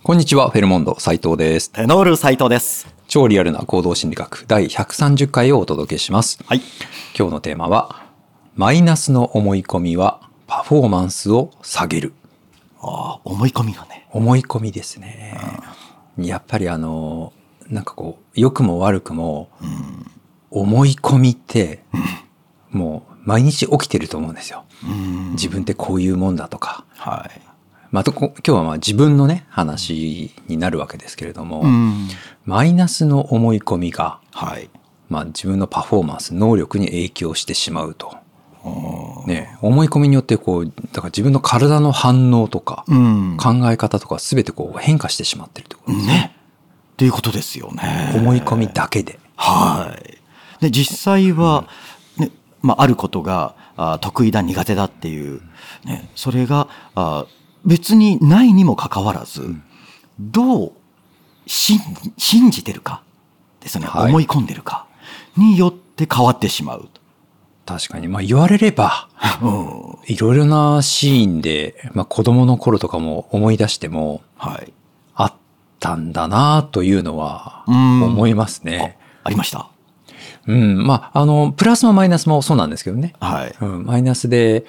こんにちは、フェルモンド斉藤です。 テノール斉藤です。 超リアルな行動心理学第130回をお届けします。 はい。 今日のテーマは、マイナスの思い込みはパフォーマンスを下げる。 思い込みがね。 思い込みですね。やっぱりなんかこう、良くも悪くも、思い込みって、もう毎日起きてると思うんですよ。自分ってこういうもんだとか。 はい。 今日は自分のね話になるわけですけれども、マイナスの思い込みが、 はい。 自分のパフォーマンス能力に影響してしまうと、ね、思い込みによってだから自分の体の反応とか、考え方とか全て変化してしまってるってことですね。 っていうことですよね。 思い込みだけで。 はい。で実際は、ね、あることが得意だ苦手だっていう、ね、それが別にないにもかかわらず、どう信じてるかですね、はい、思い込んでるかによって変わってしまう。 確かに、言われれば、いろいろなシーンで、子供の頃とかも思い出しても、はい、あったんだなというのは思いますね。 ありました。 プラスもマイナスもそうなんですけどね。 はい。 マイナスで、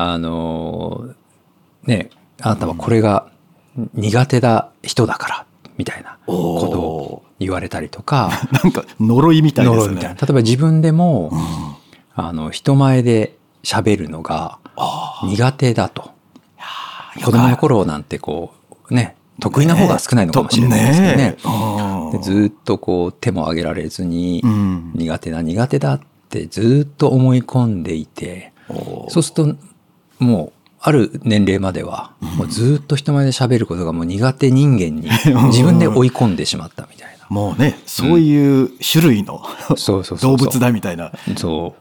ね、あなたはこれが苦手だ人だからみたいなことを言われたりとか、 なんか呪いみたいですね。 例えば自分でも、人前で喋るのが苦手だと。子供の頃なんて得意な方が少ないのかもしれないですけどね。でずっと手も挙げられずに、苦手だってずっと思い込んでいて、そうするともうある年齢まではもうずっと人前で喋ることがもう苦手人間に自分で追い込んでしまったみたいな。 もうね、そういう種類の動物だみたいな。 そう。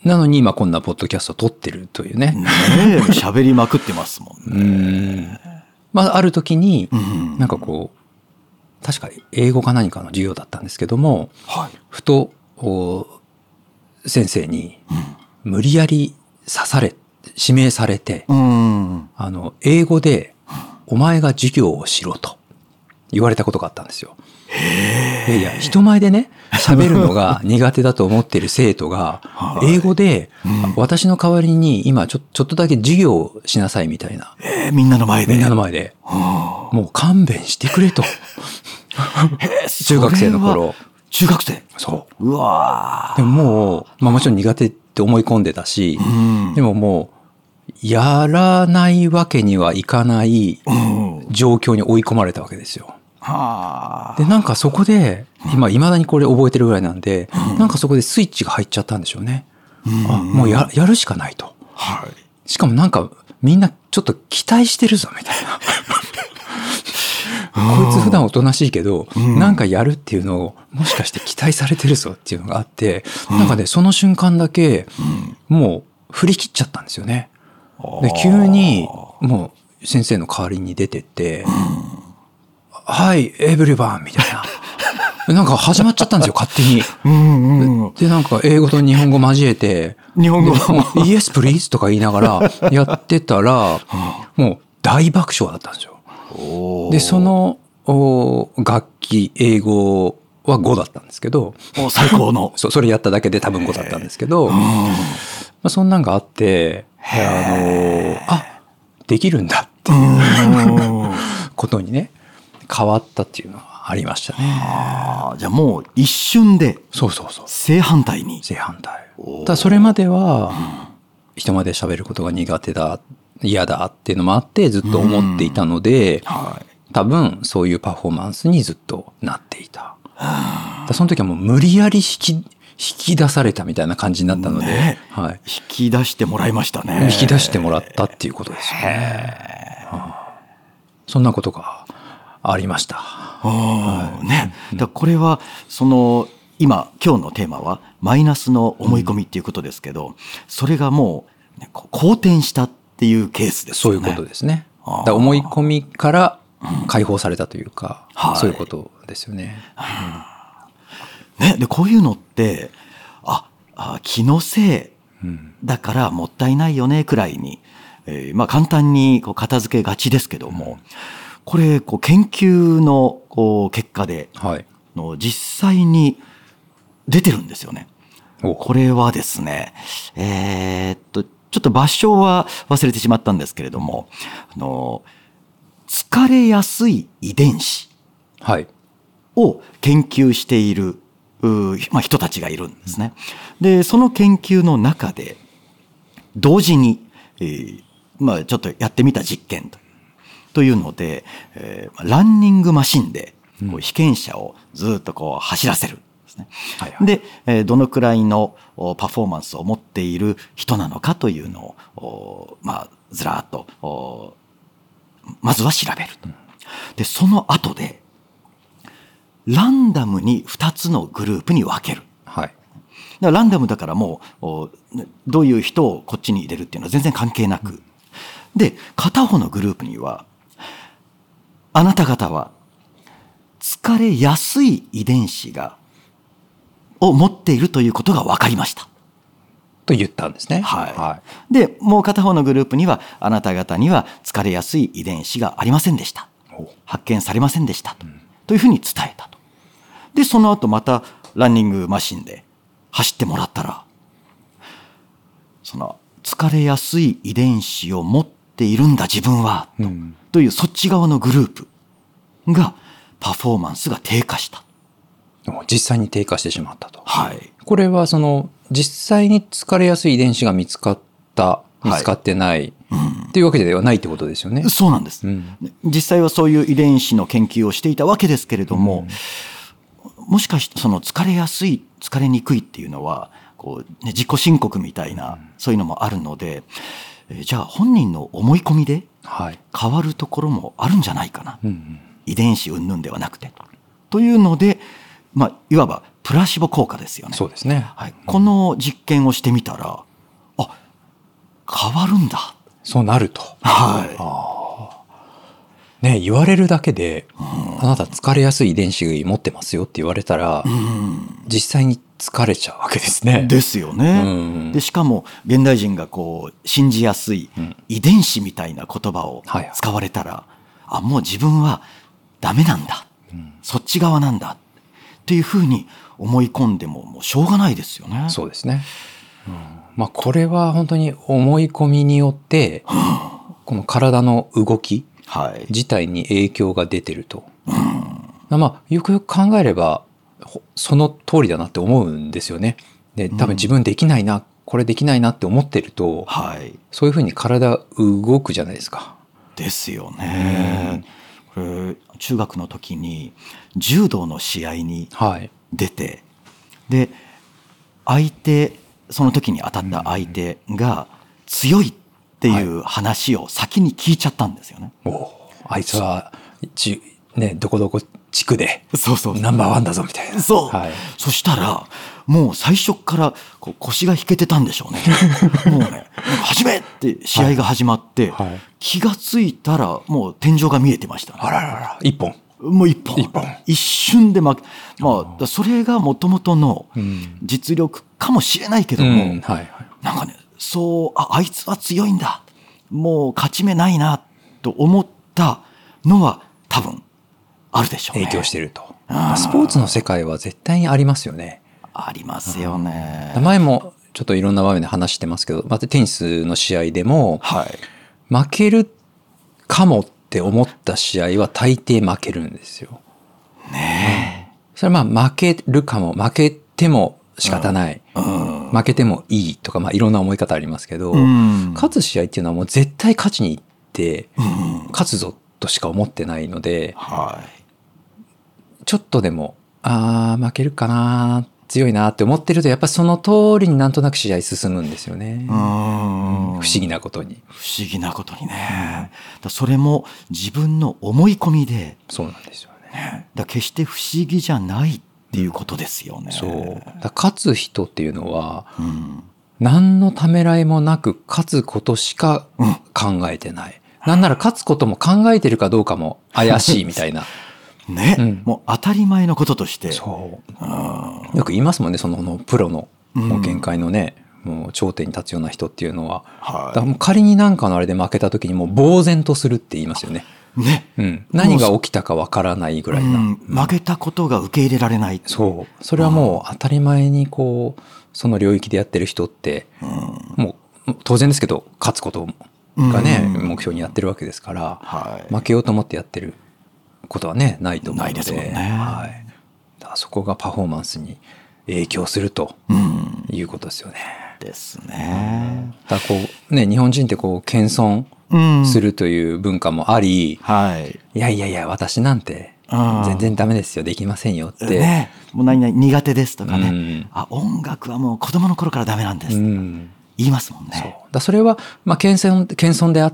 なのに今こんなポッドキャスト撮ってるというね。 喋りまくってますもんね。 ある時に、なんか確か英語か何かの授業だったんですけども、ふと先生に無理やり指名されて、英語でお前が授業をしろと言われたことがあったんですよ。いや、人前でね、喋るのが苦手だと思っている生徒が、英語で、私の代わりに今ちょっとだけ授業をしなさいみたいな。 みんなの前で。 もう勘弁してくれと。中学生の頃。 中学生？ そう。 うわでももう、もちろん苦手って思い込んでたし、でももう、やらないわけにはいかない状況に追い込まれたわけですよ。で、なんかそこで、未だにこれ覚えてるぐらいなんで、なんかそこでスイッチが入っちゃったんでしょうね。もうやるしかないと。しかもなんかみんなちょっと期待してるぞみたいな。こいつ普段おとなしいけど、なんかやるっていうのをもしかして期待されてるぞっていうのがあって、なんかね、その瞬間だけ、もう振り切っちゃったんですよね。で、急にもう先生の代わりに出てって、はい、エブリバンみたいな。なんか始まっちゃったんですよ、勝手に。で、なんか英語と日本語交えて、 日本語イエスプリーズとか言いながらやってたら、もう大爆笑だったんですよ。で、その楽器、英語は5だったんですけど、 最高の。 それやっただけで多分5だったんですけど、そんなんがあって、できるんだっていうことにね、変わったっていうのはありましたね。 じゃあもう一瞬で。正反対に。 正反対。ただそれまでは、人前で喋ることが苦手だ、嫌だっていうのもあってずっと思っていたので、多分そういうパフォーマンスにずっとなっていた。その時はもう無理やり引き出されたみたいな感じになったので、 引き出してもらいましたね。 引き出してもらったっていうことですよね。そんなことがありました。 これは今日のテーマはマイナスの思い込みっていうことですけど、それがもう好転したっていうケースですよね。 そういうことですね。思い込みから解放されたというか、そういうことですよね。 でこういうのって気のせいだからもったいないよねくらいに、簡単に片付けがちですけども、 これ研究の結果で、 はい、 実際に出てるんですよね。これはですね、ちょっと場所は忘れてしまったんですけれども、疲れやすい遺伝子を研究している、人たちがいるんですね。で、その研究の中で同時に、ちょっとやってみた実験というので、ランニングマシンで被験者をずっと走らせるんですね。はいはい、で、どのくらいのパフォーマンスを持っている人なのかというのを、ずらっとまずは調べると。で、その後でランダムに2つのグループに分ける。はい、だからランダムだからもうどういう人をこっちに入れるっていうのは全然関係なく、で片方のグループにはあなた方は疲れやすい遺伝子を持っているということが分かりましたと言ったんですね。 はいはい、でもう片方のグループにはあなた方には疲れやすい遺伝子がありませんでした、発見されませんでしたというふうに伝えたと。でその後またランニングマシンで走ってもらったら、その疲れやすい遺伝子を持っているんだ自分は、というそっち側のグループがパフォーマンスが低下した。 実際に低下してしまったと。 はい、 これは実際に疲れやすい遺伝子が見つかってない、っていうわけではないってことですよね。 そうなんです、実際はそういう遺伝子の研究をしていたわけですけれども、もしかしてその疲れやすい疲れにくいっていうのは自己申告みたいな、そういうのもあるので、じゃあ本人の思い込みで変わるところもあるんじゃないかな、遺伝子云々ではなくてというので、いわばプラシボ効果ですよね。 そうですね、 はい、この実験をしてみたら、変わるんだ、 そうなると。ね、言われるだけで、あなた疲れやすい遺伝子持ってますよって言われたら、実際に疲れちゃうわけですね。 ですよね。でしかも現代人が信じやすい遺伝子みたいな言葉を使われたら、もう自分はダメなんだ、そっち側なんだっていうふうに思い込んでもしょうがないですよね。 そうですね。これは本当に思い込みによって、この体の動き自体に影響が出てると。よくよく考えればその通りだなって思うんですよね。で、多分自分できないな、これできないなって思ってると、そういうふうに体動くじゃないですか。 ですよね。これ中学の時に柔道の試合に出て、でその時に当たった相手が強いっていう話を先に聞いちゃったんですよね。 あいつはどこどこ地区でナンバーワンだぞみたいな。 そしたらもう最初から腰が引けてたんでしょうね。もうね、始めって試合が始まって、気がついたらもう天井が見えてましたね。 あららら、一本。 もう一本。一瞬でそれがもともとの実力かもしれないけども、なんかね、あいつは強いんだ、もう勝ち目ないなと思ったのは多分あるでしょうね。 影響してると。スポーツの世界は絶対にありますよね。 ありますよね。 前もちょっといろんな場面で話してますけど、テニスの試合でも、負けるかもって思った試合は大抵負けるんですよ。それは負けるかも、負けても仕方ない、負けてもいいとか、いろんな思い方ありますけど、勝つ試合っていうのはもう絶対勝ちに行って、勝つぞとしか思ってないので、ちょっとでも負けるかな、強いなって思ってると、やっぱりその通りになんとなく試合進むんですよね。不思議なことに。 不思議なことにね。それも自分の思い込みで。 そうなんですよね。 決して不思議じゃないっていうことですよね。 勝つ人っていうのは、何のためらいもなく勝つことしか考えてない。なんなら勝つことも考えてるかどうかも怪しいみたいな。 もう当たり前のこととして。 よく言いますもんね、そのプロの限界のね、もう頂点に立つような人っていうのは、だからもう仮に何かのあれで負けた時にもう呆然とするって言いますよね。 ね。 何が起きたかわからないぐらいな。 負けたことが受け入れられない。 そう。それはもう当たり前にこう、その領域でやってる人って、もう当然ですけど、勝つことがね、目標にやってるわけですから、負けようと思ってやってることはね、ないと思うので。 ないですもんね。 はい。だからそこがパフォーマンスに影響するということですよね。 ですね。 だからこう、ね、日本人ってこう、謙遜するという文化もあり、いやいやいや、私なんて全然ダメですよ、できませんよって。 ね、もう何々苦手ですとかね、音楽はもう子供の頃からダメなんですとか言いますもんね。 それは、まあ、謙遜であって、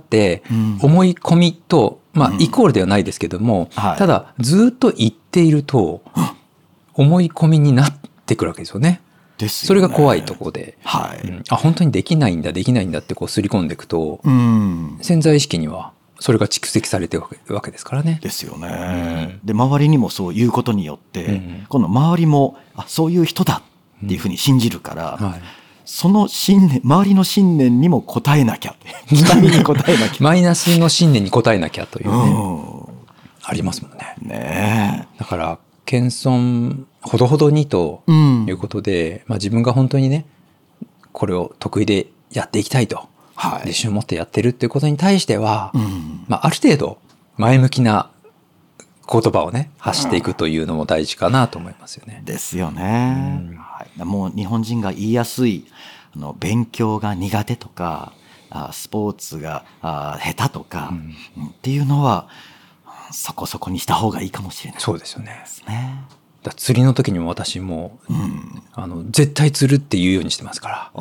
思い込みと、まあ、イコールではないですけども、ただ、ずっと言っていると、思い込みになってくるわけですよね。それが怖いところで、本当にできないんだってこう刷り込んでいくと、潜在意識にはそれが蓄積されているわけですからね。 ですよね。で、周りにもそう言うことによって、今度周りもそういう人だっていうふうに信じるから、その信念、周りの信念にも応えなきゃ期待に応えなきゃマイナスの信念に応えなきゃというね、ありますもんね。だから謙遜ほどほどにということで、まあ、自分が本当にねこれを得意でやっていきたいと、自信を持ってやってるっていうことに対しては、まあ、ある程度前向きな言葉をね発していくというのも大事かなと思いますよね。 ですよね。もう日本人が言いやすい勉強が苦手とかスポーツが下手とか、っていうのはそこそこにした方がいいかもしれない。 そうですよね。だ釣りの時にも私も、絶対釣るって言うようにしてますから、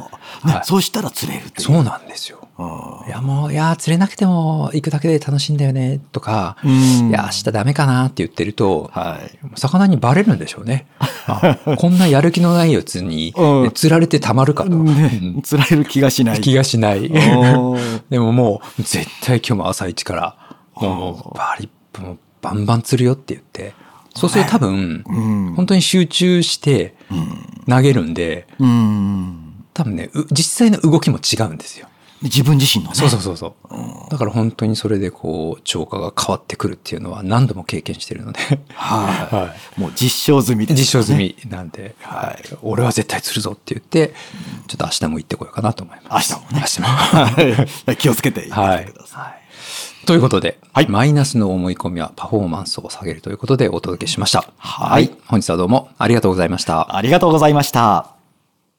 そうしたら釣れるっていう。 そうなんですよ。いや釣れなくても行くだけで楽しいんだよねとか、いや明日ダメかなって言ってると、魚にバレるんでしょうね。こんなやる気のないやつに釣られてたまるかと、 釣られる気がしないでももう絶対今日も朝一からもうバンバン釣るよって言って、そうすると多分、本当に集中して投げるんで、多分ね、実際の動きも違うんですよ。 自分自身のね。 そう。だから本当にそれでこう、超過が変わってくるっていうのは何度も経験してるので。 もう実証済みですね。 実証済みなんで、俺は絶対釣るぞって言って、ちょっと明日も行ってこようかなと思います。 明日も。気をつけていってください。 ということで、マイナスの思い込みはパフォーマンスを下げるということでお届けしました。本日はどうもありがとうございました。 ありがとうございました。